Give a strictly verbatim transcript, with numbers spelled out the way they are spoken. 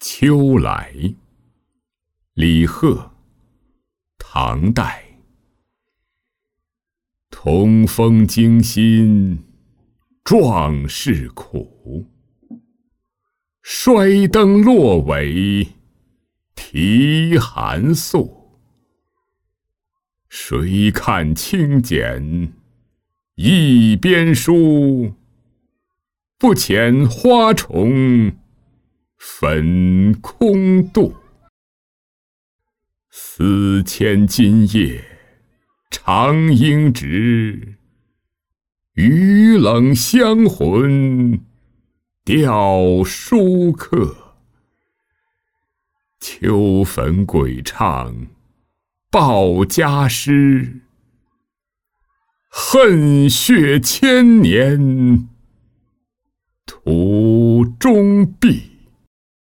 秋来，李贺，唐代。同风惊心，壮士苦。衰灯落尾，啼寒宿。谁看清简，一边书。不遣花重，粉空度。思牵今夜，长应直。余冷香魂，吊书客。秋坟鬼唱，报家诗。恨血千年，途中毕。